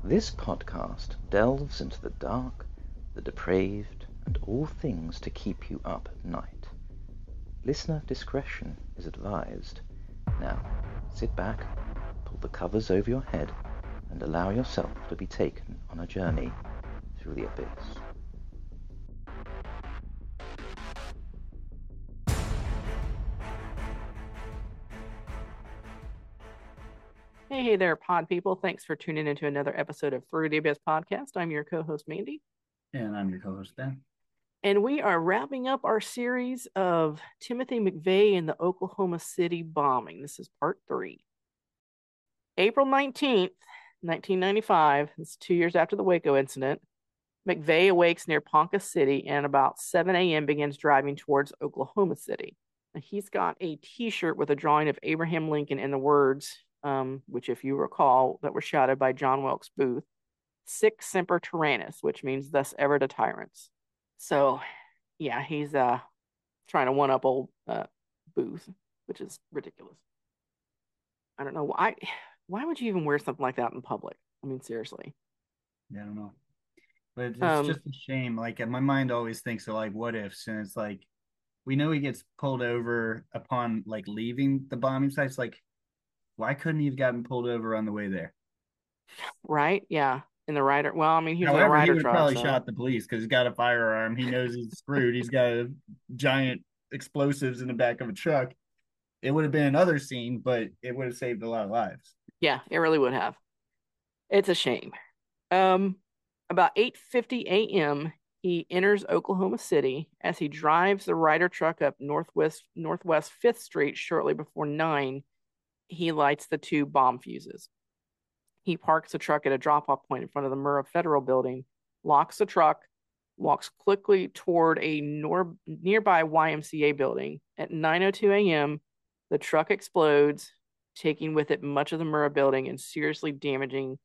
This podcast delves into the dark, the depraved, and all things to keep you up at night. Listener discretion is advised. Now, sit back, pull the covers over your head, and allow yourself to be taken on a journey through the abyss. Hey there, pod people. Thanks for tuning into another episode of Through the Abyss podcast. I'm your co-host, Mandy. And I'm your co-host, Ben. And we are wrapping up our series of Timothy McVeigh and the Oklahoma City bombing. This is part 3. April 19th, 1995, it's 2 years after the Waco incident, McVeigh awakes near Ponca City and about 7 a.m. begins driving towards Oklahoma City. Now, he's got a t-shirt with a drawing of Abraham Lincoln and the words, which if you recall, that were shouted by John Wilkes Booth, Sic Semper Tyrannis, which means thus ever to tyrants. So, yeah, he's trying to one up old Booth, which is ridiculous. I don't know why. Why would you even wear something like that in public? I mean, seriously. Yeah, I don't know. But it's Um, just a shame. Like, my mind always thinks of like what ifs, and it's like we know he gets pulled over upon like leaving the bombing sites. Like, why couldn't he have gotten pulled over on the way there? right? Yeah, in the rider. Well, I mean, he was in a However, he rider would have truck, probably so shot the police because he's got a firearm. He knows he's screwed. He's got a giant explosives in the back of a truck. It would have been another scene, but it would have saved a lot of lives. yeah, it really would have. It's a shame. Um, about 8:50 a.m., he enters Oklahoma City. As he drives the Ryder truck up Northwest 5th Street shortly before 9, he lights the 2 bomb fuses. He parks the truck at a drop-off point in front of the Murrah Federal Building, locks the truck, walks quickly toward a nearby YMCA building. At 9:02 a.m., the truck explodes, taking with it much of the Murrah building and seriously damaging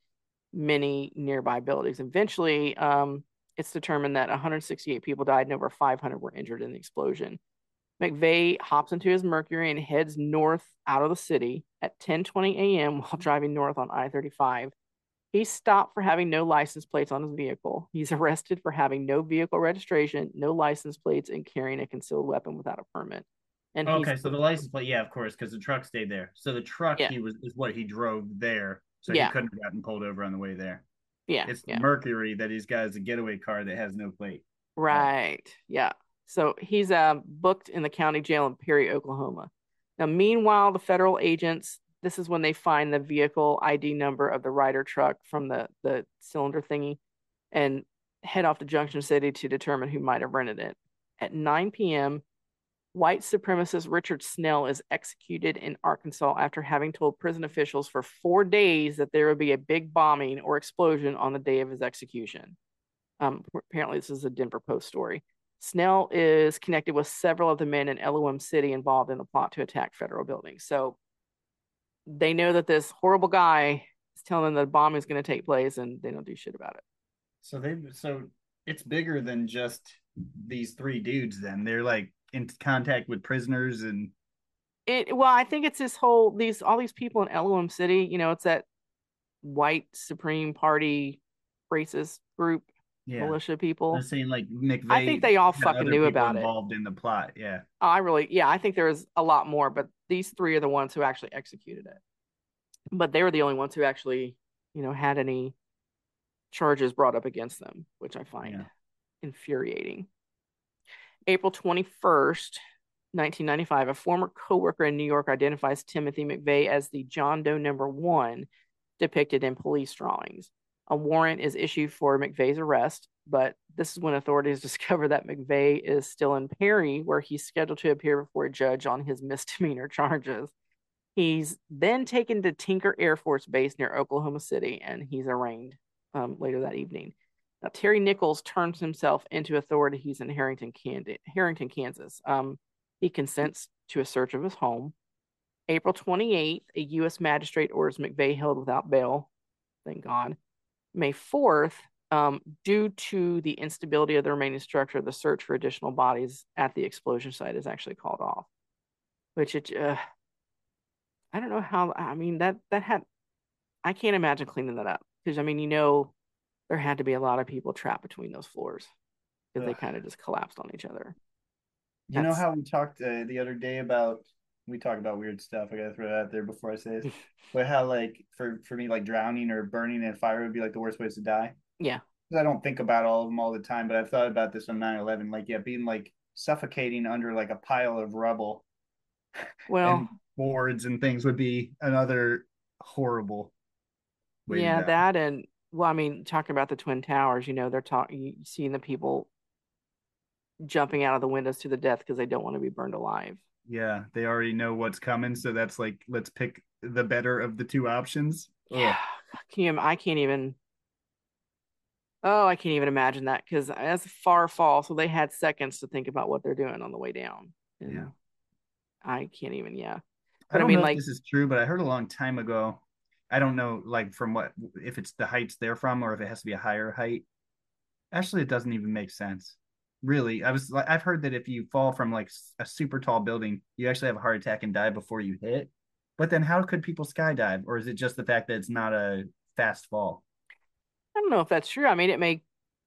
many nearby buildings. Eventually, it's determined that 168 people died and over 500 were injured in the explosion. McVeigh hops into his Mercury and heads north out of the city at 10:20 a.m. while driving north on I-35. He's stopped for having no license plates on his vehicle. He's arrested for having no vehicle registration, no license plates, and carrying a concealed weapon without a permit. And he's, Okay, so the license plate, yeah, of course, because the truck stayed there. So the truck yeah, he was is what he drove there, so he yeah, couldn't have gotten pulled over on the way there. yeah, It's the yeah. Mercury that he's got as a getaway car that has no plate. Oh, Right. Yeah. So he's booked in the county jail in Perry, Oklahoma. Now, meanwhile, the federal agents, this is when they find the vehicle ID number of the Ryder truck from the cylinder thingy and head off to Junction City to determine who might have rented it. At 9 p.m., white supremacist Richard Snell is executed in Arkansas after having told prison officials for 4 days that there would be a big bombing or explosion on the day of his execution. Apparently, this is a Denver Post story. Snell is connected with several of the men in LOM City involved in the plot to attack federal buildings. So they know that this horrible guy is telling them that a bomb is going to take place, and they don't do shit about it. so it's bigger than just these three dudes. Then they're like in contact with prisoners and Well, I think it's this whole these all these people in LOM City. You know, it's that white Supreme Party racist group, yeah. militia I'm people. saying like I think McVeigh they all had fucking other knew people about it. involved in the plot. Yeah. Yeah, I think there was a lot more, but these 3 are the ones who actually executed it. But they were the only ones who actually, had any charges brought up against them, which I find Yeah. infuriating. April 21st, 1995, a former coworker in New York identifies Timothy McVeigh as the John Doe number 1 depicted in police drawings. A warrant is issued for McVeigh's arrest, but this is when authorities discover that McVeigh is still in Perry, where he's scheduled to appear before a judge on his misdemeanor charges. He's then taken to Tinker Air Force Base near Oklahoma City, and he's arraigned later that evening. Now, Terry Nichols turns himself into authorities in Harrington, Kansas. He consents to a search of his home. April 28th, a U.S. magistrate orders McVeigh held without bail. Thank God. May 4th, due to the instability of the remaining structure, the search for additional bodies at the explosion site is actually called off. Which I don't know how. I mean, that had. I can't imagine cleaning that up. because I mean, there had to be a lot of people trapped between those floors because they Ugh. kind of just collapsed on each other. You know That's how we talked the other day about we talk about weird stuff. I gotta throw that out there before I say this. But how like for me like drowning or burning in fire would be like the worst ways to die. yeah. 'Cause I don't think about all of them all the time, but I've thought about this on 9/11. Like yeah, being like suffocating under like a pile of rubble and Well, boards and things would be another horrible way to yeah, die. that and well, I mean, talking about the Twin Towers, they're talking, seeing the people jumping out of the windows to the death because they don't want to be burned alive. Yeah, they already know what's coming, so that's like let's pick the better of the two options. Yeah, Ugh. I can't even. Oh, I can't even imagine that because that's a far fall. So they had seconds to think about what they're doing on the way down, Yeah. and I can't even. Yeah, I but I don't know mean, if like, this is true, but I heard a long time ago. I don't know, like from what if it's the heights they're from or if it has to be a higher height. Actually, it doesn't even make sense. Really, I've heard that if you fall from like a super tall building, you actually have a heart attack and die before you hit. But then how could people skydive? Or is it just the fact that it's not a fast fall? I don't know if that's true. I mean, it may.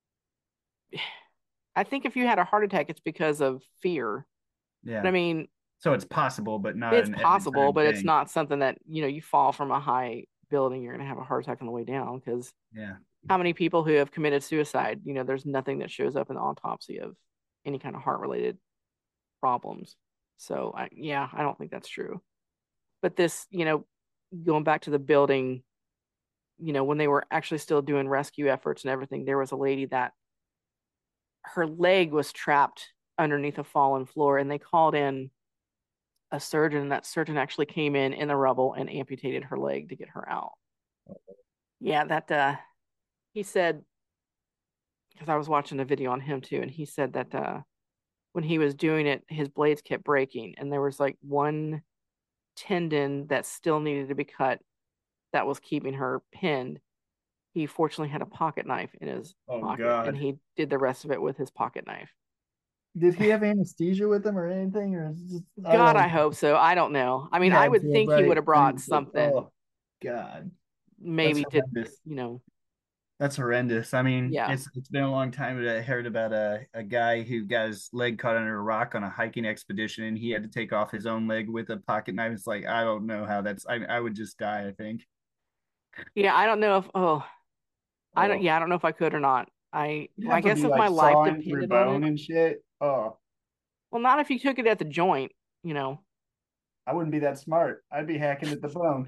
I think if you had a heart attack, it's because of fear. But Yeah. I mean, So it's possible, but not it's an every possible, time but it's thing. not something that you fall from a high building, you're going to have a heart attack on the way down. Because Yeah. how many people who have committed suicide, there's nothing that shows up in the autopsy of any kind of heart related problems. So yeah, I don't think that's true. But this, going back to the building, when they were actually still doing rescue efforts and everything, there was a lady that her leg was trapped underneath a fallen floor, and they called in a surgeon. And that surgeon actually came in the rubble and amputated her leg to get her out. Yeah, that he said, because I was watching a video on him too, and he said that when he was doing it, his blades kept breaking, and there was like one tendon that still needed to be cut that was keeping her pinned. He fortunately had a pocket knife in his Oh pocket, and God. he did the rest of it with his pocket knife. Did he have anesthesia with him or anything? Or is it just I God, don't I hope so. I don't know. I he mean, I had would to, think he would right? have I brought mean, like, something, oh God. That's maybe to, horrendous. you know, That's horrendous. I mean, yeah. it's been a long time that I heard about a guy who got his leg caught under a rock on a hiking expedition and he had to take off his own leg with a pocket knife. It's like I don't know how I would just die, I think. Yeah, I don't know if, Oh. I don't know if I could or not. You'd Well, I have to guess be if like my life sawing through depended on bone it, and shit. Oh, well, not if you took it at the joint, you know. I wouldn't be that smart. I'd be hacking at the bone.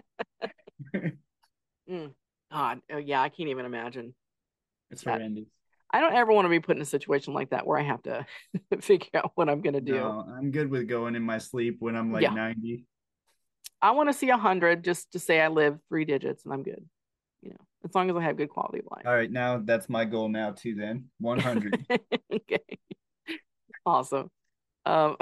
Mm. God, yeah, I can't even imagine It's that. horrendous. I don't ever want to be put in a situation like that where I have to figure out what I'm gonna do. No, I'm good with going in my sleep when I'm like Yeah, 90. I want to see 100 just to say I live 3 digits and I'm good. As long as I have good quality of life. All right, now that's my goal now too then. 100. Okay, awesome. Um,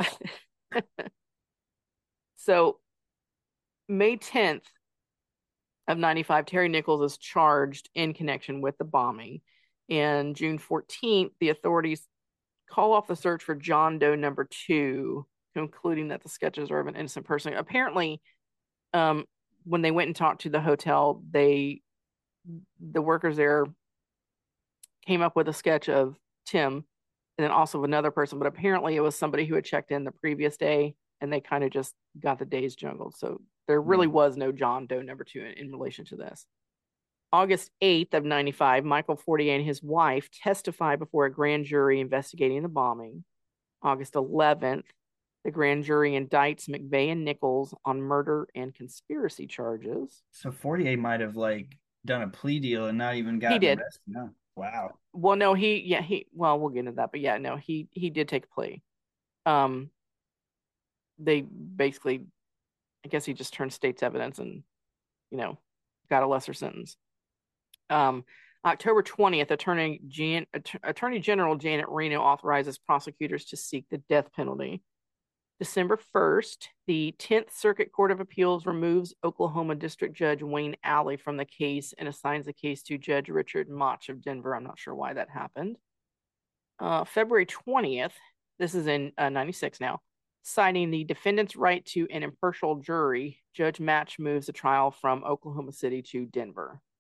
so May 10th of 95, Terry Nichols is charged in connection with the bombing. And June 14th, the authorities call off the search for John Doe number 2, concluding that the sketches are of an innocent person. Apparently, um, when they went and talked to the hotel, the workers there came up with a sketch of Tim and then also another person, but apparently it was somebody who had checked in the previous day and they kind of just got the days jungled. So there really Hmm. was no John Doe number 2 in relation to this. August 8th of 95, Michael Fortier and his wife testified before a grand jury investigating the bombing. August 11th, the grand jury indicts McVeigh and Nichols on murder and conspiracy charges. So 48 might have like done a plea deal and not even He gotten did. arrested. No. Wow. Well, no, well, we'll get into that, but yeah, no, he did take a plea. Um, they basically, I guess he just turned state's evidence and, you know, got a lesser sentence. Um, October 20th, Attorney General Janet Reno authorizes prosecutors to seek the death penalty. December 1st, the 10th Circuit Court of Appeals removes Oklahoma District Judge Wayne Alley from the case and assigns the case to Judge Richard Motch of Denver. I'm not sure why that happened. February 20th, this is in 96 now, citing the defendant's right to an impartial jury, Judge Match moves the trial from Oklahoma City to Denver.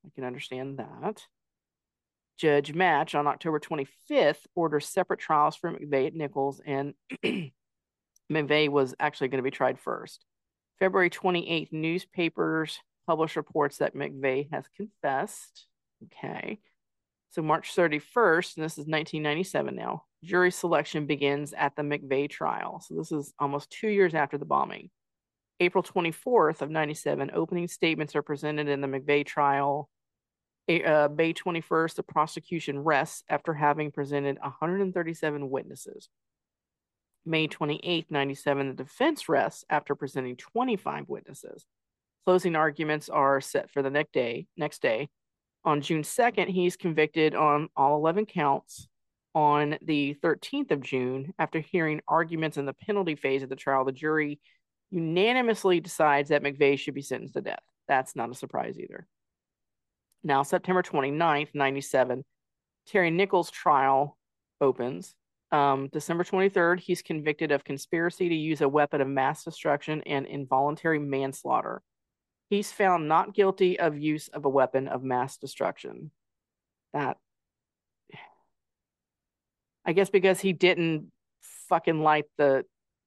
I can understand that. Judge Match on October 25th orders separate trials for McVeigh at Nichols, and McVeigh was actually going to be tried first. February 28th, newspapers publish reports that McVeigh has confessed. Okay. So March 31st, and this is 1997 now, jury selection begins at the McVeigh trial. So this is almost 2 years after the bombing. April 24th of 97, opening statements are presented in the McVeigh trial. May 21st, the prosecution rests after having presented 137 witnesses. May 28th, 97, the defense rests after presenting 25 witnesses. Closing arguments are set for the next day. On June 2nd, he's convicted on all 11 counts. On the 13th of June, after hearing arguments in the penalty phase of the trial, the jury unanimously decides that McVeigh should be sentenced to death. That's not a surprise either. Now, September 29th, 97, Terry Nichols' trial opens. December 23rd, he's convicted of conspiracy to use a weapon of mass destruction and involuntary manslaughter. He's found not guilty of use of a weapon of mass destruction. That, I guess because he didn't fucking light the,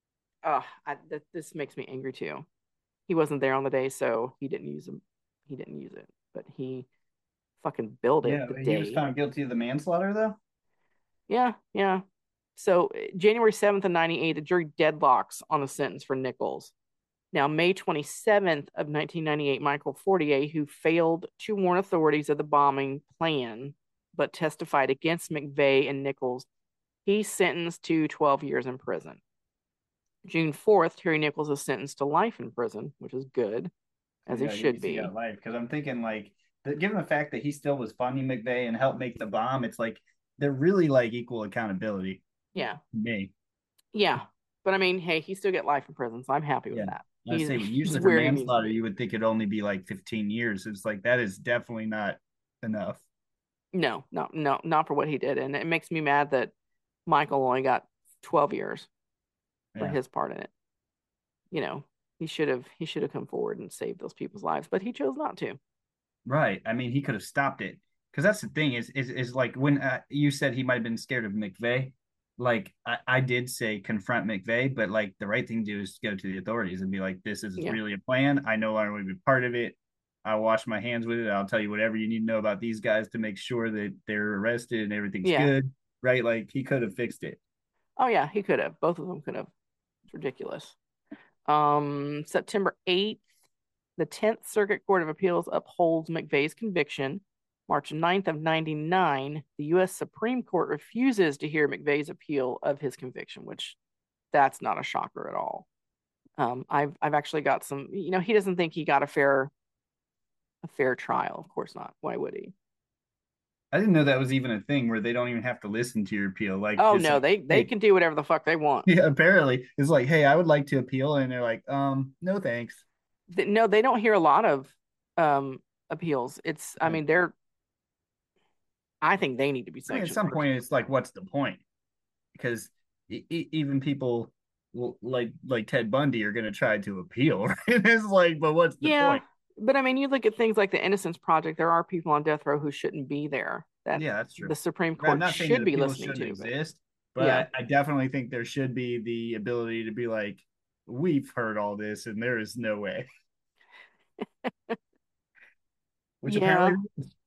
this makes me angry too. He wasn't there on the day, so he didn't use them. He didn't use it, but he fucking built it the day. He was found guilty of the manslaughter, though? Yeah. So January 7th of 98, the jury deadlocks on the sentence for Nichols. Now, May 27th of 1998, Michael Fortier, who failed to warn authorities of the bombing plan, but testified against McVeigh and Nichols, he's sentenced to 12 years in prison. June 4th, Terry Nichols is sentenced to life in prison, which is good, as he should be. Yeah, life. Because I'm thinking, like, given the fact that he still was funding McVeigh and helped make the bomb, it's like they're really like equal accountability. Yeah. Me. Yeah. But I mean, hey, he still get life in prison, so I'm happy with that. I say, usually for manslaughter, you would think it'd only be like 15 years. It's like that is definitely not enough. No, not for what he did. And it makes me mad that Michael only got 12 years for his part in it. You know, he should have come forward and saved those people's lives, but he chose not to. Right. I mean, he could have stopped it. Because that's the thing is like when you said he might have been scared of McVeigh, like I did say confront McVeigh, but like the right thing to do is go to the authorities and be like, this is really a plan. I know I want to be part of it. I'll wash my hands with it. I'll tell you whatever you need to know about these guys to make sure that they're arrested and everything's good. Right. Like he could have fixed it. Oh yeah, he could have. Both of them could have. It's ridiculous. September 8th, the 10th Circuit Court of Appeals upholds McVeigh's conviction. March 9th of 99, the U.S. Supreme Court refuses to hear McVeigh's appeal of his conviction, which that's not a shocker at all. I've actually got some, he doesn't think he got a fair trial. Of course not. Why would he? I didn't know that was even a thing where they don't even have to listen to your appeal. Like, oh no, they can do whatever the fuck they want. Yeah, apparently it's like, hey, I would like to appeal, and they're like, no thanks. No, they don't hear a lot of appeals. It's, I mean, I think they need to be sanctioned. At some point, it's like, what's the point? Because even people like Ted Bundy are going to try to appeal, right? It's like, but what's the point? But I mean, you look at things like the Innocence Project. There are people on death row who shouldn't be there. That's true. The Supreme Court should be listening to. Exist, but I definitely think there should be the ability to be like, we've heard all this, and there is no way. Which apparently.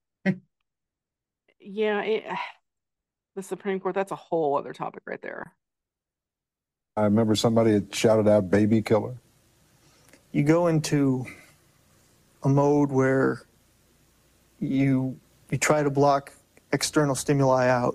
The Supreme Court, that's a whole other topic right there. I remember somebody had shouted out "baby killer." You go into a mode where you try to block external stimuli out.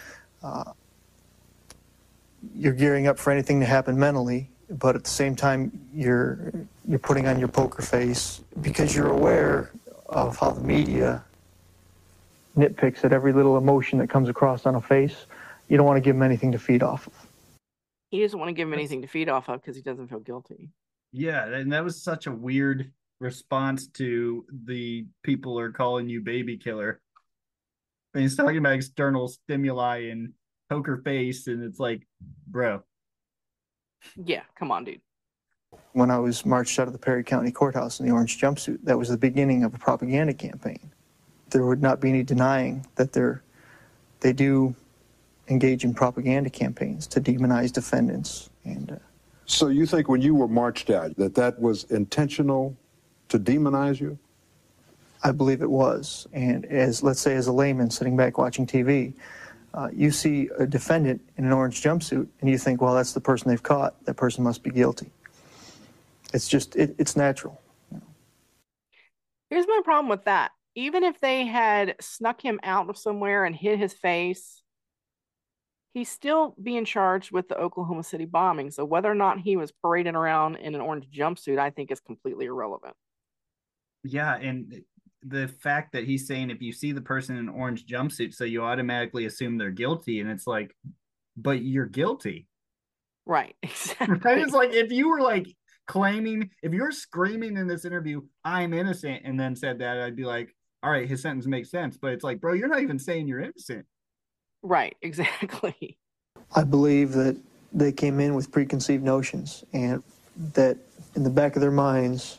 You're gearing up for anything to happen mentally, but at the same time, you're putting on your poker face because you're aware of how the media nitpicks at every little emotion that comes across on a face. You don't want to give him anything to feed off of. He doesn't want to give him anything to feed off of because he doesn't feel guilty. Yeah, and that was such a weird response to the people are calling you baby killer. And he's talking about external stimuli and poker face, and it's like, bro. Yeah, come on, dude. When I was marched out of the Perry County Courthouse in the orange jumpsuit, that was the beginning of a propaganda campaign. there would not be any denying that they do engage in propaganda campaigns to demonize defendants. And So you think when you were marched out that was intentional to demonize you? I believe it was. And let's say as a layman sitting back watching TV, you see a defendant in an orange jumpsuit and you think, well, that's the person they've caught. That person must be guilty. It's just, it's natural. Here's my problem with that. Even if they had snuck him out of somewhere and hid his face, he's still being charged with the Oklahoma City bombing. So whether or not he was parading around in an orange jumpsuit, I think is completely irrelevant. Yeah, and the fact that he's saying if you see the person in an orange jumpsuit, so you automatically assume they're guilty, and it's like, but you're guilty. Right, exactly. Right? It's like if you were like claiming, if you're screaming in this interview, I'm innocent, and then said that, I'd be like, all right, his sentence makes sense. But it's like, bro, you're not even saying you're innocent. Right, exactly. I believe that they came in with preconceived notions, and that in the back of their minds,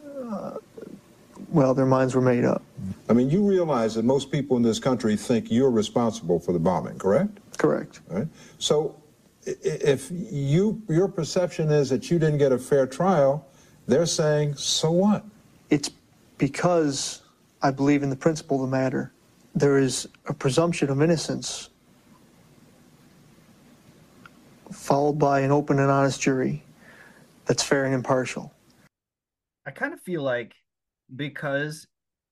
their minds were made up. I mean, you realize that most people in this country think you're responsible for the bombing, correct? Correct. All right. So if your perception is that you didn't get a fair trial, they're saying, so what? It's because I believe in the principle of the matter. There is a presumption of innocence followed by an open and honest jury that's fair and impartial. I kind of feel like because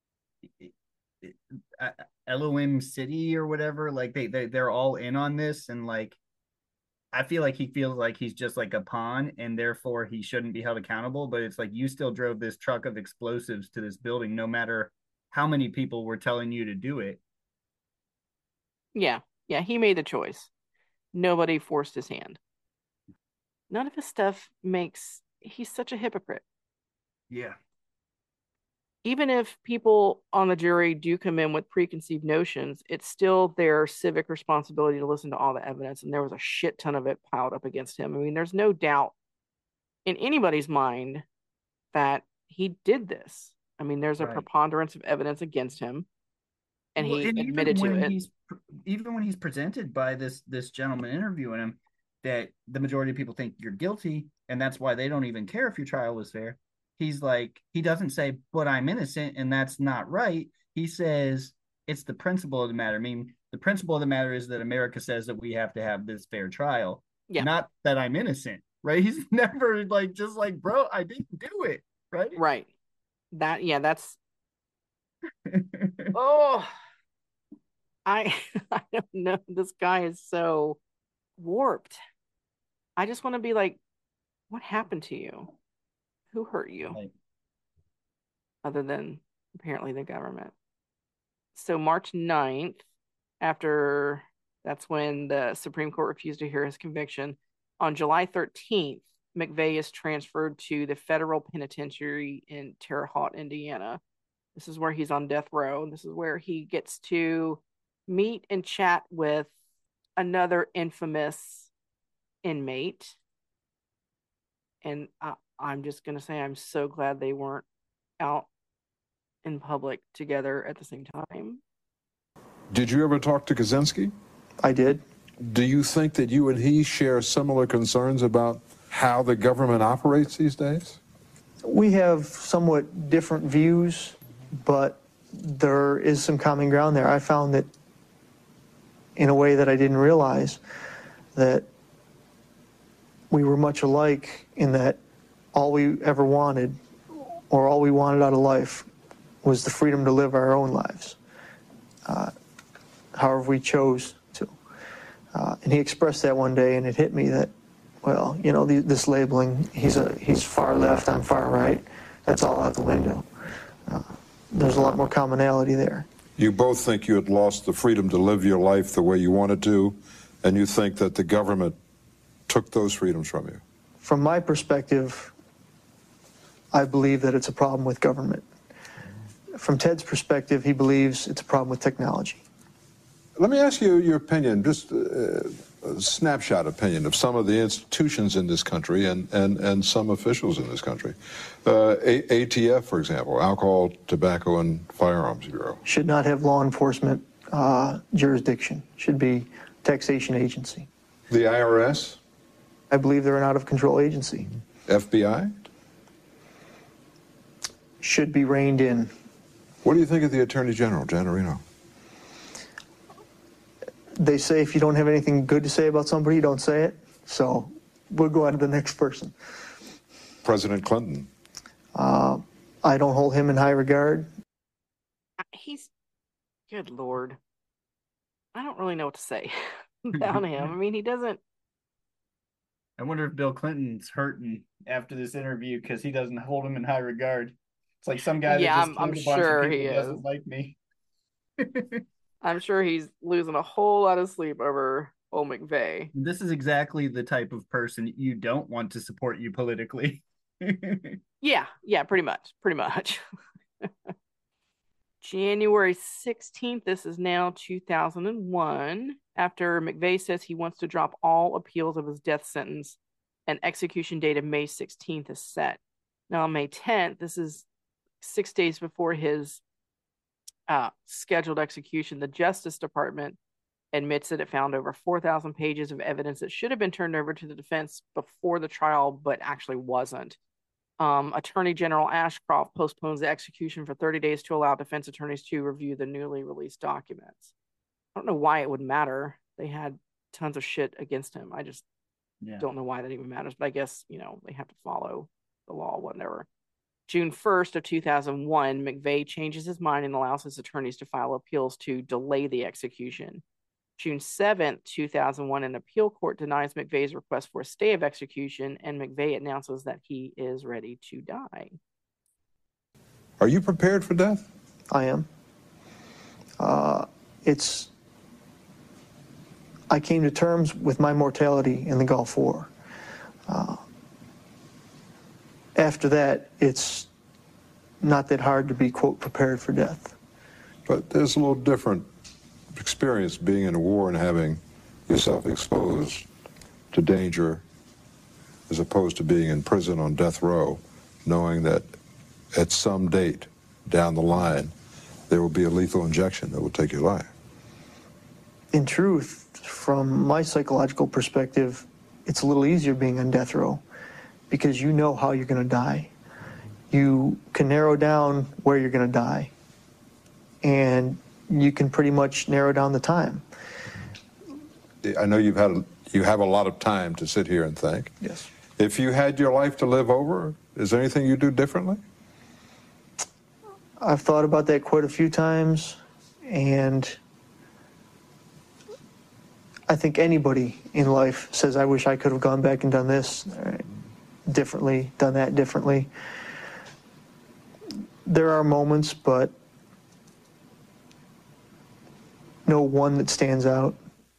Elohim City or whatever, like they're all in on this, and like I feel like he feels like he's just like a pawn, and therefore he shouldn't be held accountable. But it's like you still drove this truck of explosives to this building, no matter how many people were telling you to do it. Yeah, he made the choice. Nobody forced his hand. None of his stuff he's such a hypocrite. Yeah. Even if people on the jury do come in with preconceived notions, it's still their civic responsibility to listen to all the evidence. And there was a shit ton of it piled up against him. I mean, there's no doubt in anybody's mind that he did this. I mean, there's a preponderance of evidence against him, and he admitted to it. Even when he's presented by this gentleman interviewing him, that the majority of people think you're guilty, and that's why they don't even care if your trial was fair. He's like, he doesn't say, but I'm innocent, and that's not right. He says, it's the principle of the matter. I mean, the principle of the matter is that America says that we have to have this fair trial, not that I'm innocent, right? He's never like, just like, bro, I didn't do it, right? Right. That's, oh, I don't know. This guy is so warped. I just want to be like, what happened to you? Who hurt you? Right. Other than apparently the government. So March 9th, that's when the Supreme Court refused to hear his conviction. On July 13th, McVeigh is transferred to the federal penitentiary in Terre Haute, Indiana. This is where he's on death row. This is where he gets to meet and chat with another infamous inmate. And I'm just going to say I'm so glad they weren't out in public together at the same time. Did you ever talk to Kaczynski? I did. Do you think that you and he share similar concerns about how the government operates these days? We have somewhat different views, but there is some common ground there. I found that in a way that I didn't realize, that we were much alike in that all we ever wanted, or all we wanted out of life, was the freedom to live our own lives, however we chose to. And he expressed that one day, and it hit me that, well, you know, this labeling, he's far left, I'm far right, that's all out the window. There's a lot more commonality there. You both think you had lost the freedom to live your life the way you wanted to, and you think that the government took those freedoms from you? From my perspective, I believe that it's a problem with government. From Ted's perspective, he believes it's a problem with technology. Let me ask you your opinion. Just snapshot opinion of some of the institutions in this country and some officials in this country. ATF, for example, Alcohol, Tobacco, and Firearms Bureau. Should not have law enforcement jurisdiction. Should be taxation agency. The IRS? I believe they're an out-of-control agency. FBI? Should be reined in. What do you think of the Attorney General, Jan Marino? They say if you don't have anything good to say about somebody, you don't say it. So we'll go on to the next person. President Clinton. I don't hold him in high regard. He's, good Lord. I don't really know what to say about him. I mean, he doesn't. I wonder if Bill Clinton's hurting after this interview because he doesn't hold him in high regard. It's like some guy that just I'm killed a bunch sure of he people is. doesn't like me. I'm sure he's losing a whole lot of sleep over old McVeigh. This is exactly the type of person you don't want to support you politically. Yeah, pretty much. January 16th, this is now 2001, after McVeigh says he wants to drop all appeals of his death sentence, an execution date of May 16th is set. Now, on May 10th, this is 6 days before his scheduled execution, the Justice Department admits that it found over 4,000 pages of evidence that should have been turned over to the defense before the trial, but actually wasn't. Attorney General Ashcroft postpones the execution for 30 days to allow defense attorneys to review the newly released documents. I don't know why it would matter. They had tons of shit against him. I just don't know why that even matters, but I guess, they have to follow the law, whatever. June 1st of 2001, McVeigh changes his mind and allows his attorneys to file appeals to delay the execution. June 7th, 2001, an appeal court denies McVeigh's request for a stay of execution, and McVeigh announces that he is ready to die. Are you prepared for death? I am. I came to terms with my mortality in the Gulf War. After that, it's not that hard to be, quote, prepared for death. But there's a little different experience being in a war and having yourself exposed to danger as opposed to being in prison on death row, knowing that at some date down the line, there will be a lethal injection that will take your life. In truth, from my psychological perspective, it's a little easier being on death row because you know how you're going to die. You can narrow down where you're going to die, and you can pretty much narrow down the time. I know you have a lot of time to sit here and think. Yes. If you had your life to live over, is there anything you do differently? I've thought about that quite a few times, and I think anybody in life says, I wish I could have gone back and done this differently, done that differently. There are moments, but no one that stands out.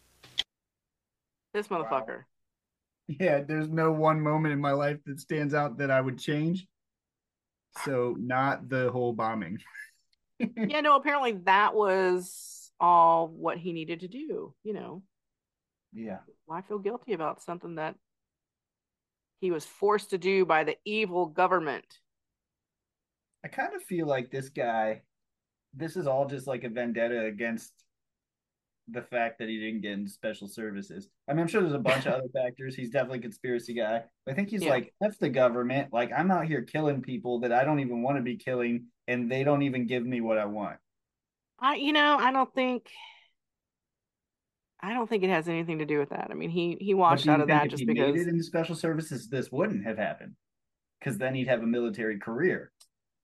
This motherfucker. Wow. Yeah, there's no one moment in my life that stands out that I would change. So not the whole bombing. Yeah, no, apparently that was all what he needed to do, Yeah. Why feel guilty about something that he was forced to do by the evil government? I kind of feel like this is all just like a vendetta against the fact that he didn't get into special services. I mean, I'm sure there's a bunch of other factors. He's definitely a conspiracy guy. But I think he's like, F the government. Like, I'm out here killing people that I don't even want to be killing, and they don't even give me what I want. I don't think it has anything to do with that. I mean, he washed out of that just because. If he made it into special services, this wouldn't have happened, because then he'd have a military career.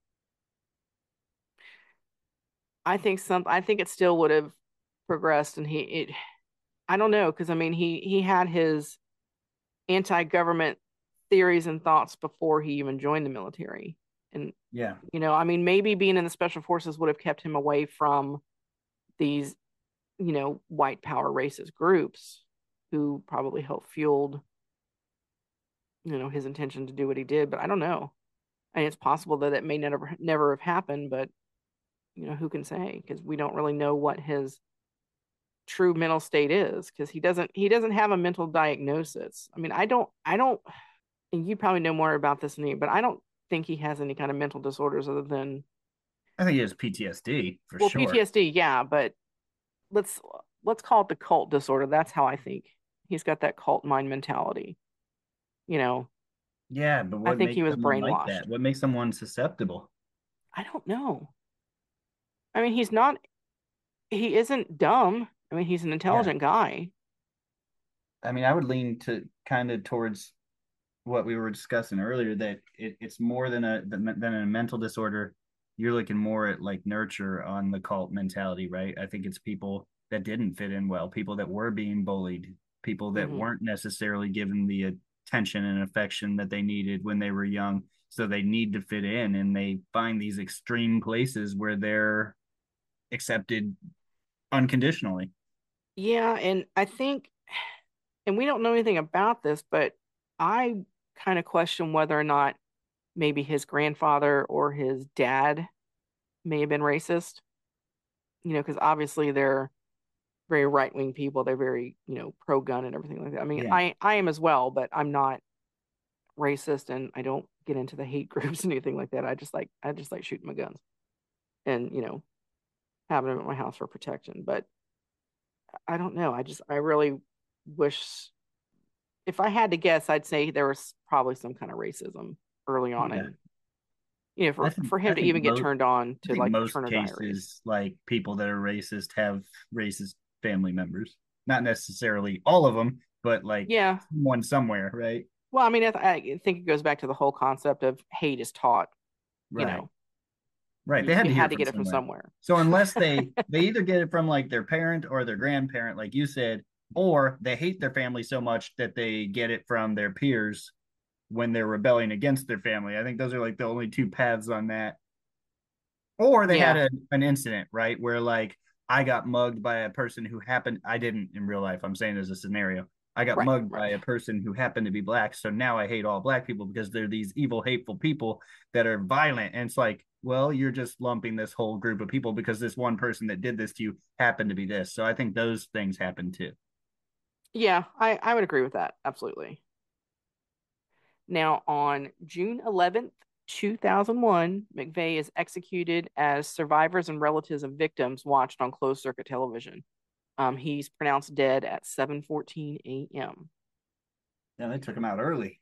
I think it still would have progressed, and I don't know, because I mean, he had his anti-government theories and thoughts before he even joined the military, and I mean, maybe being in the special forces would have kept him away from these white power racist groups who probably helped fueled his intention to do what he did. But I don't know. And it's possible that it may never have happened, but who can say, because we don't really know what his true mental state is, because he doesn't have a mental diagnosis. I mean, I don't, and you probably know more about this than me, but I don't think he has any kind of mental disorders other than, I think he has PTSD for well, sure. PTSD, yeah, but let's let's call it the cult disorder. That's how I think. He's got that cult mind mentality. You know, Yeah, but I what think he makes was someone like brainwashed. that? What makes someone susceptible? I don't know. I mean, he isn't dumb. I mean, he's an Yeah. intelligent guy. I mean, I would lean to kind of towards what we were discussing earlier, that it's more than a mental disorder. You're looking more at like nurture on the cult mentality, right? I think it's people that didn't fit in well, people that were being bullied, people that Hmm. weren't necessarily given the attention and affection that they needed when they were young. So they need to fit in, and they find these extreme places where they're accepted unconditionally. Yeah, and I think, and we don't know anything about this, but I kind of question whether or not maybe his grandfather or his dad may have been racist. Because obviously they're very right wing people. They're very, pro gun and everything like that. I mean, Yeah. I am as well, but I'm not racist and I don't get into the hate groups and anything like that. I just like shooting my guns and, having them at my house for protection. But I don't know. I really wish, if I had to guess, I'd say there was probably some kind of racism early on, Yeah. and I for think I him to think even get most turned on I to think like most Turner Diaries. cases, like people that are racist have racist family members. Not necessarily all of them, but like Yeah. someone somewhere, right? Well, I mean, I think it goes back to the whole concept of hate is taught. You Right. know, Right. They had you to hear had it to from get it from somewhere. somewhere. So unless they either get it from like their parent or their grandparent, like you said, or they hate their family so much that they get it from their peers when they're rebelling against their family. I think those are like the only two paths on that. Or they had Yeah. an incident, right, where like I got mugged by a person who happened, I didn't in real life, I'm saying as a scenario, I got Right. mugged Right. by a person who happened to be black, so now I hate all black people because they're these evil hateful people that are violent. And it's like, well, you're just lumping this whole group of people because this one person that did this to you happened to be this. So I think those things happen too. Yeah. I would agree with that. Absolutely. Now, on June 11th, 2001, McVeigh is executed as survivors and relatives of victims watched on closed circuit television. He's pronounced dead at 7:14 a.m. Yeah, they took him out early.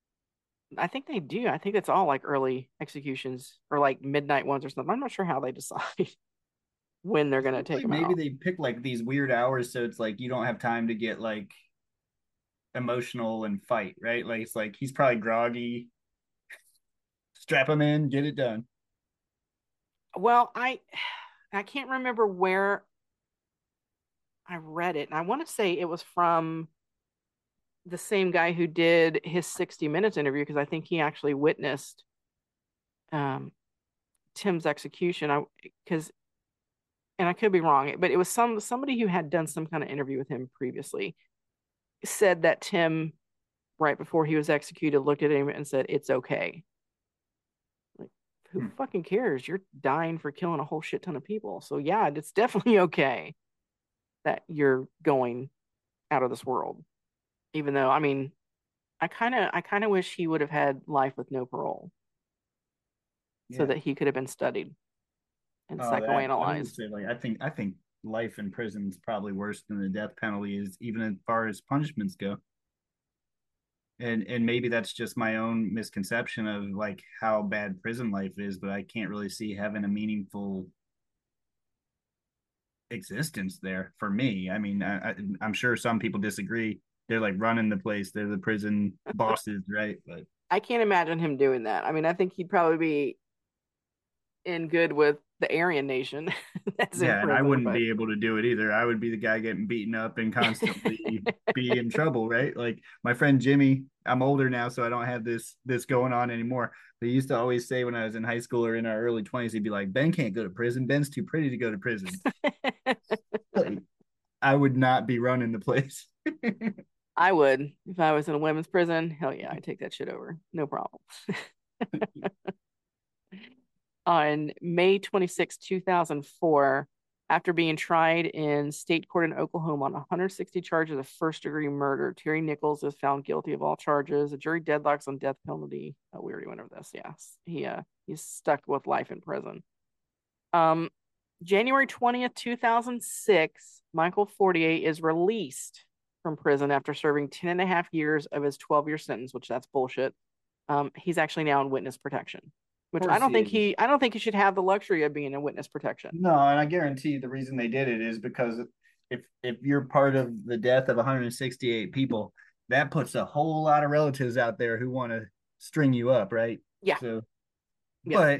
I think they do. I think it's all like early executions or like midnight ones or something. I'm not sure how they decide when they're going to take Usually them maybe out. they pick like these weird hours so it's like you don't have time to get like emotional and fight, right? Like it's like he's probably groggy. Strap him in, get it done. Well, I can't remember where I read it, and I want to say it was from the same guy who did his 60 Minutes interview because I think he actually witnessed um, Tim's execution. Because and I could be wrong, but it was somebody who had done some kind of interview with him previously said that Tim, right before he was executed, looked at him and said, "It's okay." Like, who Hmm. fucking cares? You're dying for killing a whole shit ton of people. So yeah, it's definitely okay that you're going out of this world. Even though, I mean, I kind of wish he would have had life with no parole so Yeah. that he could have been studied and Oh, that I would psychoanalyzed. say like I think life in prison is probably worse than the death penalty is, even as far as punishments go. And maybe that's just my own misconception of like how bad prison life is, but I can't really see having a meaningful existence there for me. I mean, I'm sure some people disagree. They're like running the place. They're the prison bosses, right? But I can't imagine him doing that. I mean, I think he'd probably be in good with the Aryan nation that's in yeah, and I prison, wouldn't but be able to do it either. I would be the guy getting beaten up and constantly be in trouble, right? Like my friend Jimmy, I'm older now, so I don't have this going on anymore. But he used to always say when I was in high school or in our early 20s, he'd be like, Ben can't go to prison. Ben's too pretty to go to prison. Like, I would not be running the place. I would if I was in a women's prison. Hell yeah, I'd take that shit over. No problem. On May 26, 2004, After being tried in state court in Oklahoma on 160 charges of first-degree murder, Terry Nichols is found guilty of all charges. The jury deadlocks on death penalty. Oh, we already went over this. Yes, he's stuck with life in prison. January 20th, 2006, Michael Fortier is released from prison after serving 10 and a half years of his 12-year sentence, which that's bullshit. He's actually now in witness protection, which I don't think he should have the luxury of being in witness protection. No, and I guarantee you the reason they did it is because if you're part of the death of 168 people, that puts a whole lot of relatives out there who want to string you up, right? Yeah. So, Yeah. but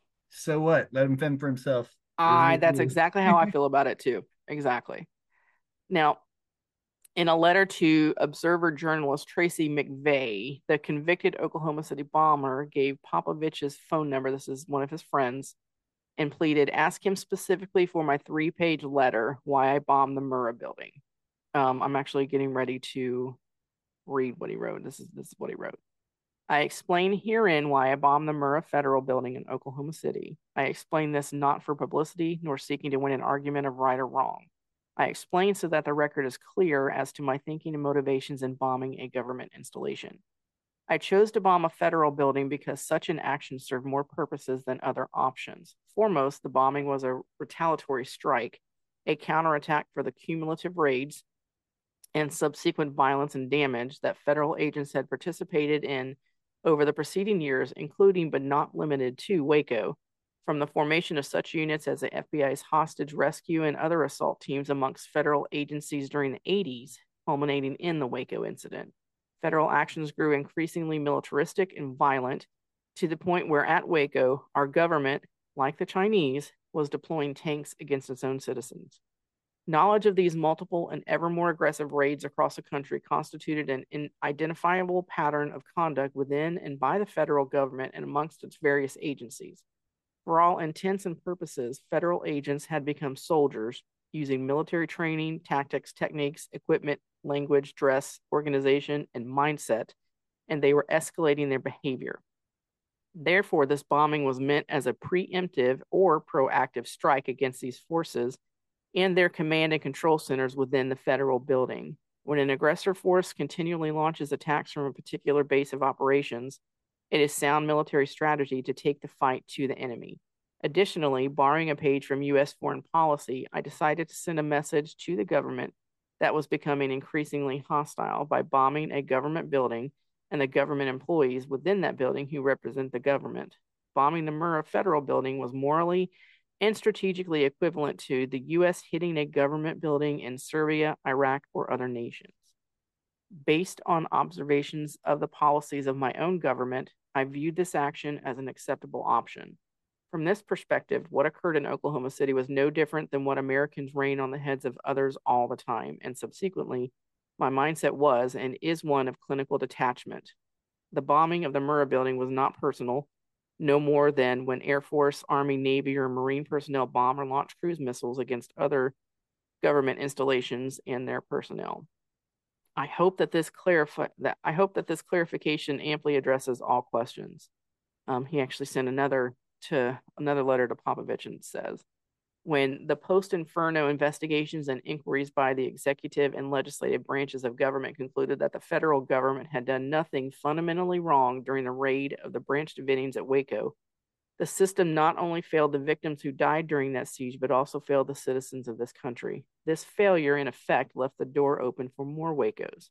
so what? Let him fend for himself. That's exactly how I feel about it too. Exactly. Now, in a letter to Observer journalist Tracy McVeigh, the convicted Oklahoma City bomber gave Popovich's phone number. This is one of his friends, and pleaded, ask him specifically for my 3-page letter why I bombed the Murrah building. I'm actually getting ready to read what he wrote. This is what he wrote. I explain herein why I bombed the Murrah Federal Building in Oklahoma City. I explain this not for publicity, nor seeking to win an argument of right or wrong. I explain so that the record is clear as to my thinking and motivations in bombing a government installation. I chose to bomb a federal building because such an action served more purposes than other options. Foremost, the bombing was a retaliatory strike, a counterattack for the cumulative raids and subsequent violence and damage that federal agents had participated in over the preceding years, including but not limited to Waco, from the formation of such units as the FBI's hostage rescue and other assault teams amongst federal agencies during the 80s, culminating in the Waco incident. Federal actions grew increasingly militaristic and violent to the point where at Waco, our government, like the Chinese, was deploying tanks against its own citizens. Knowledge of these multiple and ever more aggressive raids across the country constituted an identifiable pattern of conduct within and by the federal government and amongst its various agencies. For all intents and purposes, federal agents had become soldiers, using military training, tactics, techniques, equipment, language, dress, organization, and mindset, and they were escalating their behavior. Therefore, this bombing was meant as a preemptive or proactive strike against these forces and their command and control centers within the federal building. When an aggressor force continually launches attacks from a particular base of operations, it is sound military strategy to take the fight to the enemy. Additionally, borrowing a page from U.S. foreign policy, I decided to send a message to the government that was becoming increasingly hostile by bombing a government building and the government employees within that building who represent the government. Bombing the Murrah Federal Building was morally and strategically equivalent to the U.S. hitting a government building in Syria, Iraq, or other nations. Based on observations of the policies of my own government, I viewed this action as an acceptable option. From this perspective, what occurred in Oklahoma City was no different than what Americans rain on the heads of others all the time, and subsequently, my mindset was and is one of clinical detachment. The bombing of the Murrah building was not personal, no more than when Air Force, Army, Navy, or Marine personnel bomb or launch cruise missiles against other government installations and their personnel. I hope that this clarification amply addresses all questions. He actually sent another letter to Popovich and says, when the post-Inferno investigations and inquiries by the executive and legislative branches of government concluded that the federal government had done nothing fundamentally wrong during the raid of the Branch Davidians at Waco, the system not only failed the victims who died during that siege, but also failed the citizens of this country. This failure, in effect, left the door open for more Wacos.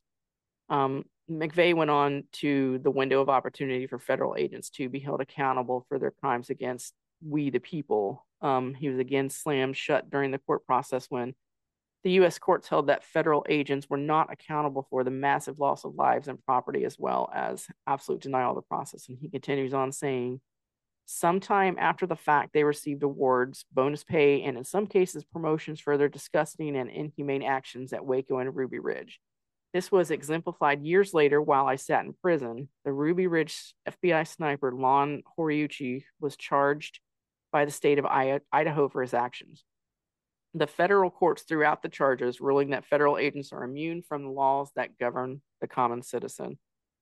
McVeigh went on to the window of opportunity for federal agents to be held accountable for their crimes against we the people. He was again slammed shut during the court process when the U.S. courts held that federal agents were not accountable for the massive loss of lives and property, as well as absolute denial of the process. And he continues on saying, sometime after the fact, they received awards, bonus pay, and in some cases, promotions for their disgusting and inhumane actions at Waco and Ruby Ridge. This was exemplified years later while I sat in prison. The Ruby Ridge FBI sniper, Lon Horiuchi, was charged by the state of Idaho for his actions. The federal courts threw out the charges, ruling that federal agents are immune from the laws that govern the common citizen,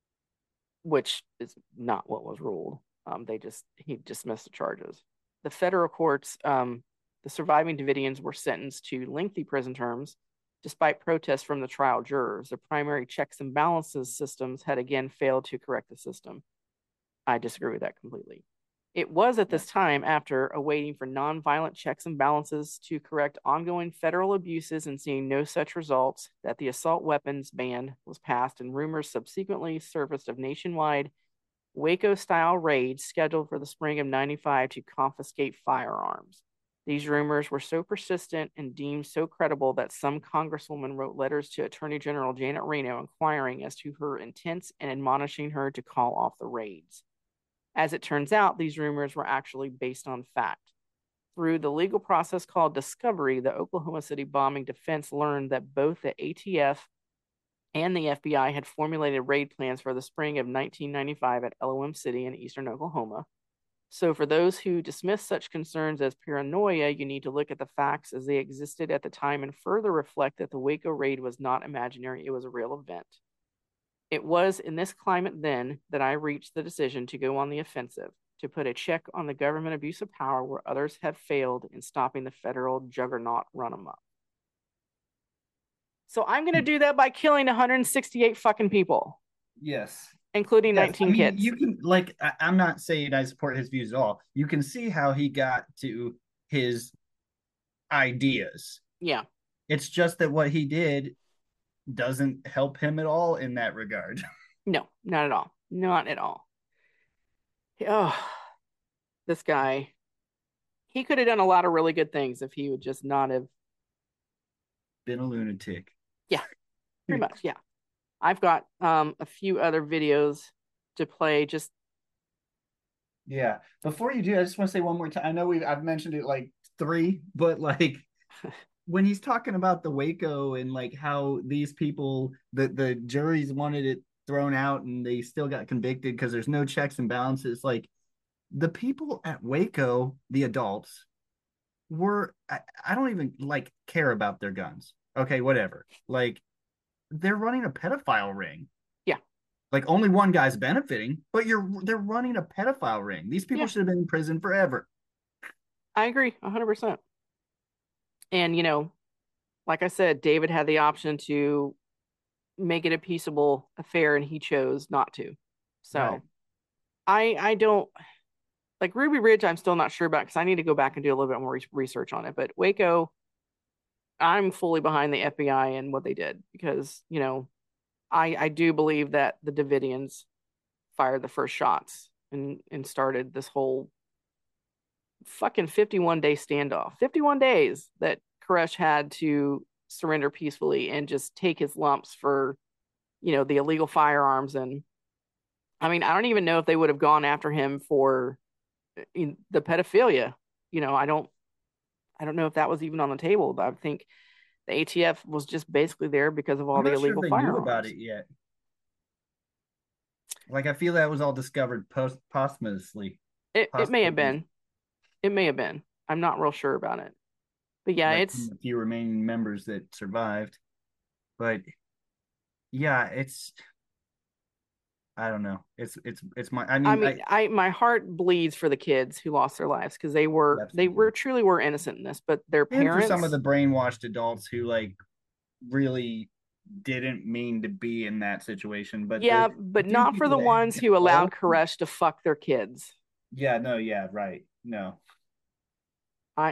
which is not what was ruled. He dismissed the charges. The federal courts The surviving Davidians were sentenced to lengthy prison terms, despite protests from the trial jurors. The primary checks and balances systems had again failed to correct the system. I disagree with that completely. It was at this time, after awaiting for nonviolent checks and balances to correct ongoing federal abuses and seeing no such results, that the assault weapons ban was passed, and rumors subsequently surfaced of nationwide Waco-style raids scheduled for the spring of '95 to confiscate firearms. These rumors were so persistent and deemed so credible that some congresswoman wrote letters to Attorney General Janet Reno inquiring as to her intents and admonishing her to call off the raids. As it turns out, these rumors were actually based on fact. Through the legal process called discovery, the Oklahoma City bombing defense learned that both the ATF and the FBI had formulated raid plans for the spring of 1995 at LOM City in eastern Oklahoma. So for those who dismiss such concerns as paranoia, you need to look at the facts as they existed at the time and further reflect that the Waco raid was not imaginary, it was a real event. It was in this climate then that I reached the decision to go on the offensive, to put a check on the government abuse of power where others have failed in stopping the federal juggernaut run amok. So I'm going to do that by killing 168 fucking people. Yes. Including 19 kids. You can, like, I'm not saying I support his views at all. You can see how he got to his ideas. Yeah. It's just that what he did doesn't help him at all in that regard. No, not at all. Not at all. Oh, this guy. He could have done a lot of really good things if he would just not have been a lunatic. Yeah, pretty much. Yeah. I've got a few other videos to play. Just yeah. Before you do, I just want to say one more time. I know I've mentioned it like 3, but like when he's talking about the Waco and like how these people, the juries wanted it thrown out and they still got convicted because there's no checks and balances. Like the people at Waco, the adults, were I don't even like care about their guns. Okay, whatever. Like they're running a pedophile ring. Yeah. Like only one guy's benefiting, but they're running a pedophile ring. These people should have been in prison forever. I agree 100%. And, you know, like I said, David had the option to make it a peaceable affair and he chose not to. So right. I don't like Ruby Ridge. I'm still not sure about because I need to go back and do a little bit more research on it. But Waco, I'm fully behind the FBI and what they did because, you know, I do believe that the Davidians fired the first shots and started this whole fucking 51-day standoff. 51 days that Koresh had to surrender peacefully and just take his lumps for, you know, the illegal firearms. And I mean, I don't even know if they would have gone after him for the pedophilia. You know, I don't know if that was even on the table. But I think the ATF was just basically there because of all the illegal firearms. I'm not sure if they knew about it yet. Like, I feel that was all discovered posthumously. It may have been. It may have been. I'm not real sure about it. But yeah, like it's a few remaining members that survived. But yeah, it's I don't know. It's my I mean my heart bleeds for the kids who lost their lives because they truly were innocent in this, but their parents and for some of the brainwashed adults who like really didn't mean to be in that situation. But yeah, but not for the ones who allowed Koresh to fuck their kids. Yeah, no, yeah, right. No. I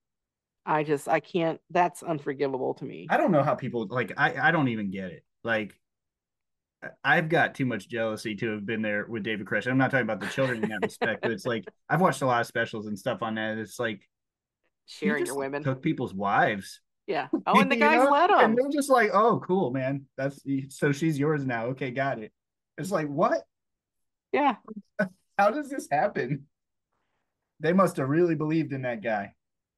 can't. That's unforgivable to me. I don't know how people like. I don't even get it. Like, I've got too much jealousy to have been there with David Koresh. I'm not talking about the children in that respect, but it's like I've watched a lot of specials and stuff on that. It's like sharing your women, took people's wives. Yeah. Oh, and the guys let them. And they're just like, "Oh, cool, man. That's so she's yours now. Okay, got it." It's like, what? Yeah. How does this happen? They must have really believed in that guy.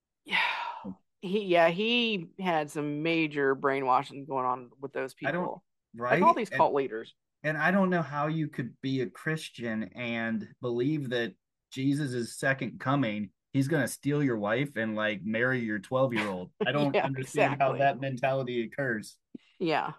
Yeah. He had some major brainwashing going on with those people. Right. Like all these cult leaders. And I don't know how you could be a Christian and believe that Jesus is second coming. He's going to steal your wife and like marry your 12-year-old. I don't understand how that mentality occurs. Yeah.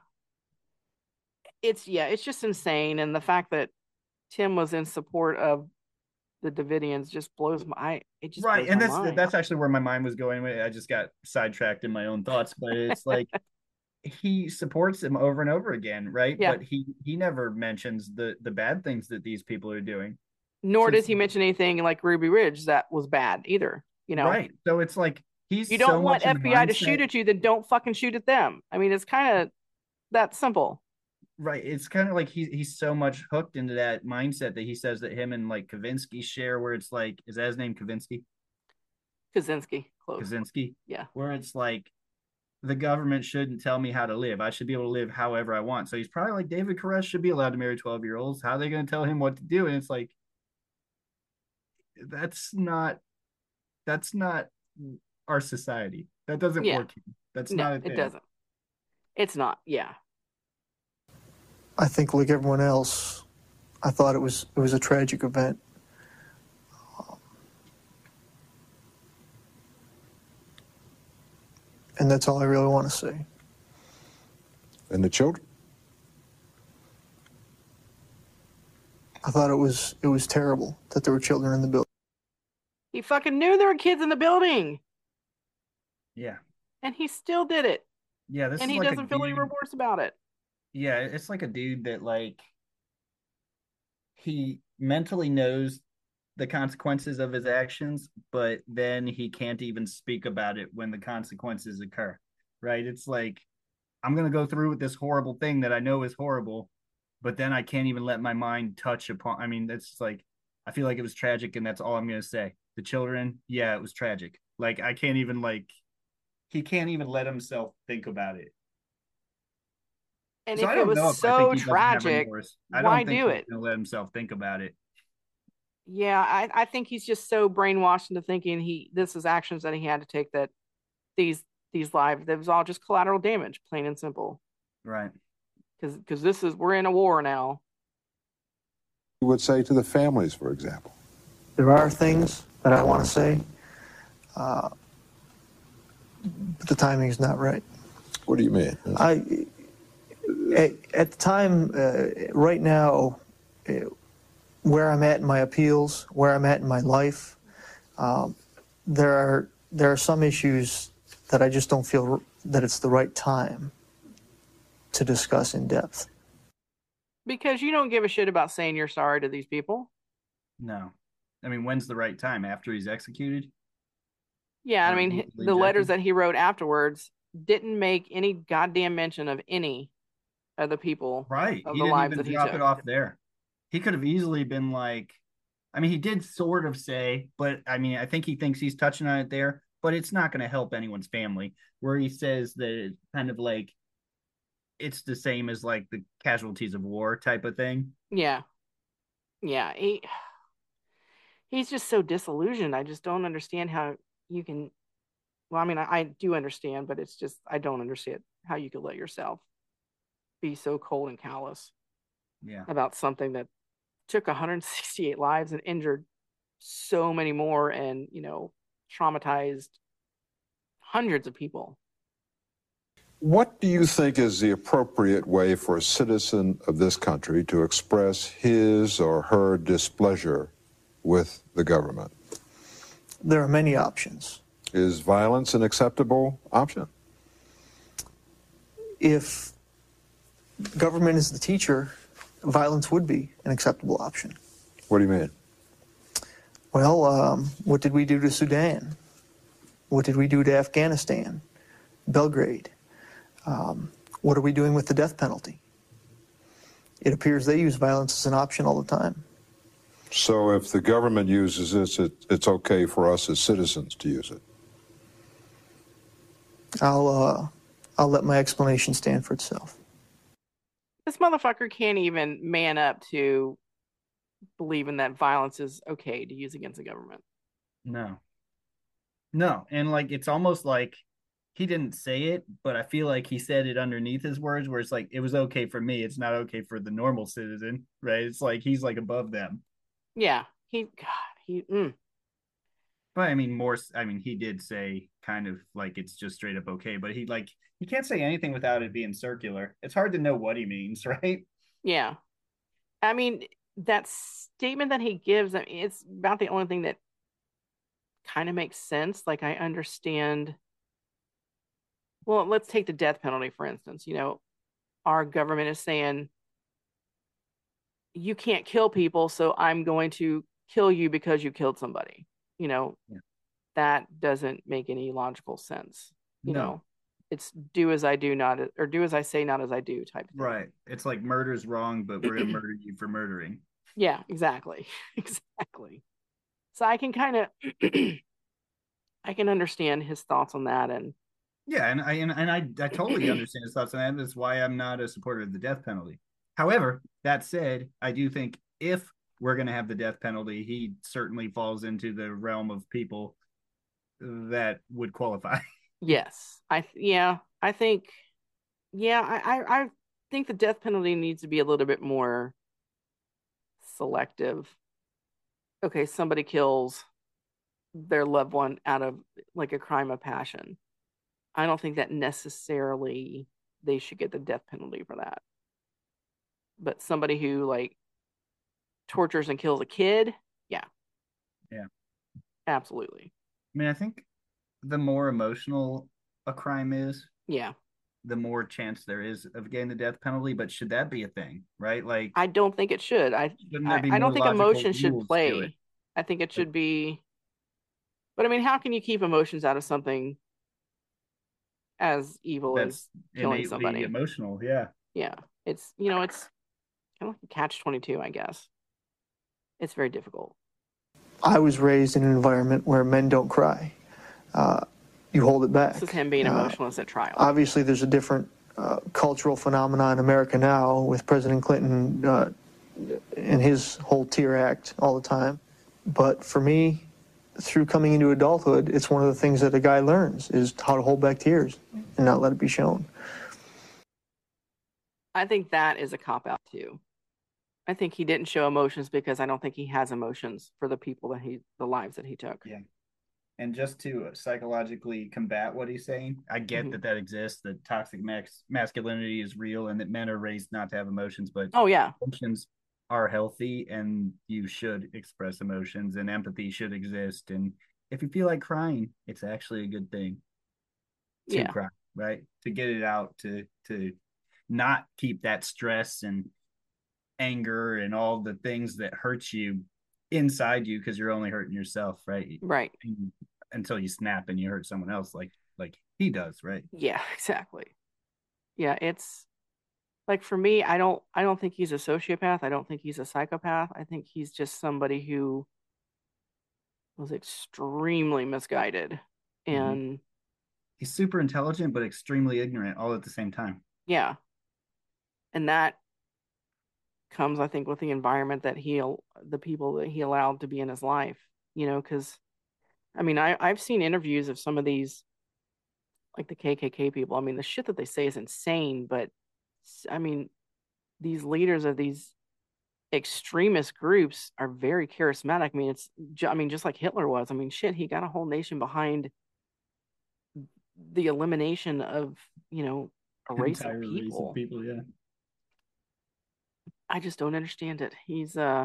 It's just insane. And the fact that Tim was in support of the Davidians just blows my it just Right, blows and my that's mind. that's actually where my mind was going. I just got sidetracked in my own thoughts, but it's like he supports him over and over again, right? Yeah. But he never mentions the bad things that these people are doing. Nor So does it's he mention anything like Ruby Ridge that was bad either. right. So it's like You he's don't so want much in the FBI to shoot mindset. at you, then don't fucking shoot at them. I mean, it's kind of that simple. Right. It's kind of like he's so much hooked into that mindset that he says that him and like Kavinsky share, where it's like, is that his name, Kavinsky? Kaczynski, close. Kaczynski? Yeah. Where it's like the government shouldn't tell me how to live. I should be able to live however I want. So he's probably like David Koresh should be allowed to marry 12-year-olds. How are they going to tell him what to do? And it's like that's not our society. That doesn't Yeah. work. That's No, not a thing. it doesn't. It's not. Yeah. I think, like everyone else, I thought it was a tragic event. And that's all I really want to say. And the children? I thought it was terrible that there were children in the building. He fucking knew there were kids in the building, Yeah. and he still did it. Yeah. This And is he like doesn't feel any remorse about it. Yeah, it's like a dude that like he mentally knows the consequences of his actions, but then he can't even speak about it when the consequences occur. Right? It's like I'm gonna go through with this horrible thing that I know is horrible, but then I can't even let my mind touch upon. I mean, that's like I feel like it was tragic, and that's all I'm gonna say. The children, yeah, it was tragic. Like I can't even like he can't even let himself think about it. And So if I it don't know was if I think so he doesn't have tragic, remorse. I why don't think do he's it? gonna let himself think about it. Yeah, I think he's just so brainwashed into thinking this is actions that he had to take, that these lives, that was all just collateral damage, plain and simple. Right. Because we're in a war now. You would say to the families, for example. There are things that I want to say, but the timing is not right. What do you mean? At the time, right now, where I'm at in my appeals, where I'm at in my life, there are some issues that I just don't feel that it's the right time to discuss in depth. Because you don't give a shit about saying you're sorry to these people. No. I mean, when's the right time? After he's executed? Yeah, I Or mean, legally the letters ejected? that he wrote afterwards didn't make any goddamn mention of any of the people, Right. of He the didn't lives even that he drop took. it off there. He could have easily been like, I mean, he did sort of say, but I mean, I think he thinks he's touching on it there, but it's not going to help anyone's family. Where he says that it's kind of like it's the same as like the casualties of war type of thing. Yeah, yeah. He's just so disillusioned. I just don't understand how you can. Well, I mean, I do understand, but it's just I don't understand how you could let yourself be so cold and callous Yeah. about something that took 168 lives and injured so many more, and traumatized hundreds of people. What do you think is the appropriate way for a citizen of this country to express his or her displeasure with the government? There are many options. Is violence an acceptable option? If government is the teacher, violence would be an acceptable option. What do you mean? Well, what did we do to Sudan? What did we do to Afghanistan? Belgrade? What are we doing with the death penalty? It appears they use violence as an option all the time. So if the government uses this, it's okay for us as citizens to use it? I'll let my explanation stand for itself. This motherfucker can't even man up to believing that violence is okay to use against the government. No. And like it's almost like he didn't say it, but I feel like he said it underneath his words where it's like it was okay for me, it's not okay for the normal citizen, right? It's like he's like above them. Yeah, But I mean he did say kind of like it's just straight up okay, but he can't say anything without it being circular. It's hard to know what he means, right? Yeah. I mean, that statement that he gives, I mean, it's about the only thing that kind of makes sense. Like, I understand. Well, let's take the death penalty, for instance. Our government is saying you can't kill people, so I'm going to kill you because you killed somebody. Yeah. That doesn't make any logical sense. No. It's do as I do, or do as I say, not as I do type of thing. Right. It's like murder's wrong, but we're gonna murder you for murdering. Yeah, exactly. Exactly. So I can kind of I can understand his thoughts on that. And Yeah, and I totally understand his thoughts on that. That's why I'm not a supporter of the death penalty. However, that said, I do think if we're going to have the death penalty, he certainly falls into the realm of people that would qualify. yes, I think I think the death penalty needs to be a little bit more selective. Okay, somebody kills their loved one out of like a crime of passion. I don't think that necessarily they should get the death penalty for that. But somebody who like tortures and kills a kid, yeah, Yeah. absolutely. I mean, I think the more emotional a crime is, Yeah. the more chance there is of getting the death penalty. But should that be a thing, right? Like, I don't think it should. shouldn't there be I don't more think logical emotion should rules to it? play. I think it should be, but I mean, how can you keep emotions out of something as evil as That's killing innately somebody? emotional. Yeah. Yeah. It's it's kind of like a catch-22, I guess. It's very difficult. I was raised in an environment where men don't cry. You hold it back. This is him being emotionless at trial. Obviously, there's a different cultural phenomenon in America now with President Clinton and his whole Tear Act all the time. But for me, through coming into adulthood, it's one of the things that a guy learns is how to hold back tears and not let it be shown. I think that is a cop-out too. I think he didn't show emotions because I don't think he has emotions for the people the lives that he took. Yeah. And just to psychologically combat what he's saying, I get that exists, that toxic masculinity is real, and that men are raised not to have emotions. But oh yeah, emotions are healthy, and you should express emotions, and empathy should exist. And if you feel like crying, it's actually a good thing to cry, right? To get it out, to not keep that stress and anger and all the things that hurt you inside you because you're only hurting yourself, right? Right. Until you snap and you hurt someone else like he does, right? Yeah, exactly. Yeah, it's like for me, I don't think he's a sociopath. I don't think he's a psychopath. I think he's just somebody who was extremely misguided and he's super intelligent but extremely ignorant all at the same time. Yeah. And that comes, I think, with the environment that the people that he allowed to be in his life, because I mean, I've seen interviews of some of these, like the KKK people. I mean, the shit that they say is insane, but I mean, these leaders of these extremist groups are very charismatic. I mean, just like Hitler was. I mean, shit, he got a whole nation behind the elimination of, a race of people. Yeah. I just don't understand it. He's I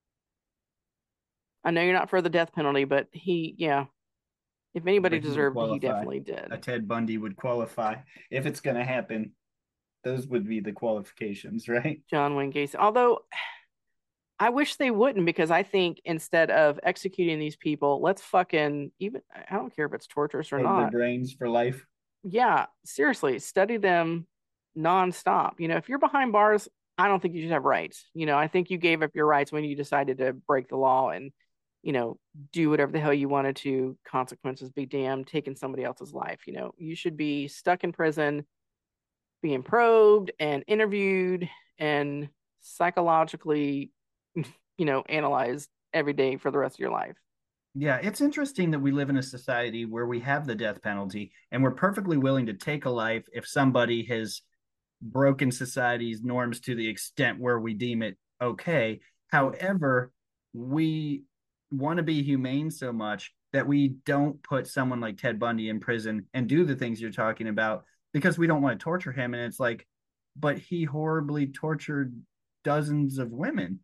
know you're not for the death penalty, but if anybody deserved it, he definitely did. A Ted Bundy would qualify. If it's going to happen, those would be the qualifications, right? John Wayne Gacy. Although I wish they wouldn't, because I think instead of executing these people, let's I don't care if it's torturous or not. Their brains for life. Yeah, seriously, study them nonstop. If you're behind bars, I don't think you should have rights. I think you gave up your rights when you decided to break the law and, do whatever the hell you wanted to. Consequences be damned, taking somebody else's life. You should be stuck in prison, being probed and interviewed and psychologically, analyzed every day for the rest of your life. Yeah, it's interesting that we live in a society where we have the death penalty and we're perfectly willing to take a life if somebody has broken society's norms to the extent where we deem it okay. However, we want to be humane so much that we don't put someone like Ted Bundy in prison and do the things you're talking about because we don't want to torture him. And it's like, but he horribly tortured dozens of women.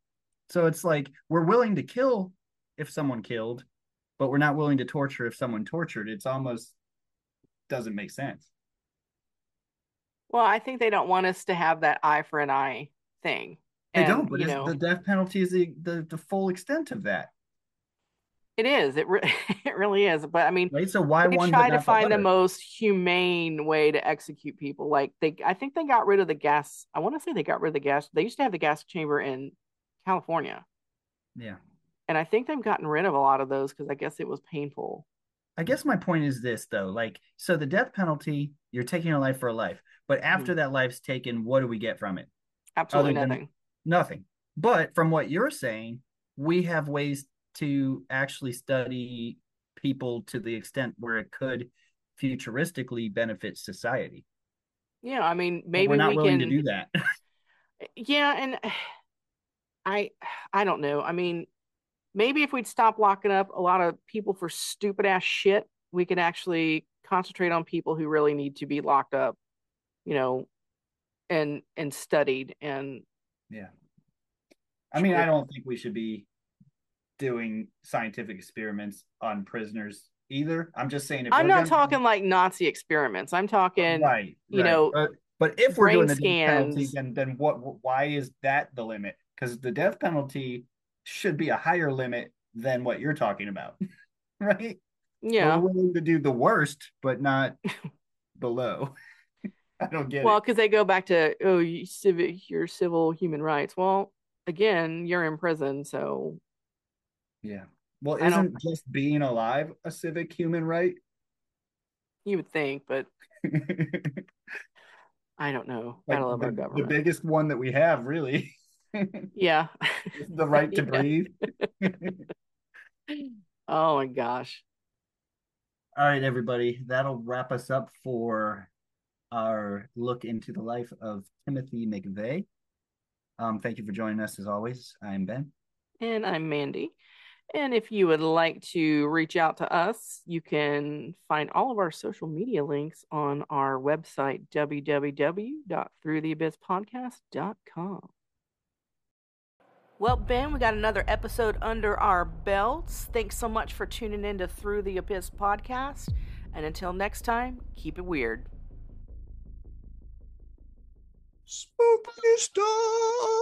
So it's like we're willing to kill if someone killed, but we're not willing to torture if someone tortured. It's almost doesn't make sense. Well, I think they don't want us to have that eye for an eye thing. They And, don't, but the death penalty is the full extent of that. it is. It really is. But I mean, right? So why they one try but to not find the other? most humane way to execute people. Like I think they got rid of the gas. I want to say they got rid of the gas. They used to have the gas chamber in California, Yeah. and I think they've gotten rid of a lot of those because I guess it was painful. I guess my point is this though, like, so the death penalty, you're taking a life for a life, but after that life's taken, what do we get from it? Absolutely Other than nothing. nothing. But from what you're saying, we have ways to actually study people to the extent where it could futuristically benefit society. Yeah, I mean, But maybe we're not we willing to can. do that. Yeah, and I I don't know. I mean, maybe if we'd stop locking up a lot of people for stupid ass shit, we could actually concentrate on people who really need to be locked up, you know, and studied and Yeah. I mean, I don't think we should be doing scientific experiments on prisoners either. I'm just saying if I'm we're not gonna talking like Nazi experiments. I'm talking, right, you right. know, But if we're brain doing the death penalty, scans. then why is that the limit? Because the death penalty should be a higher limit than what you're talking about, right? But Yeah. we're willing to do the worst, but not below. I don't get Well, it. because they go back to, oh, your civil human rights. Well, again, you're in prison, so Yeah. Well, I don't. isn't just being alive a civic human right? You would think, but I don't know. Like Gotta love our the government. biggest one that we have, really. Yeah. The right to Yeah. breathe. Oh my gosh. All right, everybody. That'll wrap us up for our look into the life of Timothy McVeigh. Thank you for joining us as always. I'm Ben. And I'm Mandy. And if you would like to reach out to us, you can find all of our social media links on our website, www.throughtheabysspodcast.com. Well, Ben, we got another episode under our belts. Thanks so much for tuning in to Through the Abyss podcast. And until next time, keep it weird. Spooky stuff.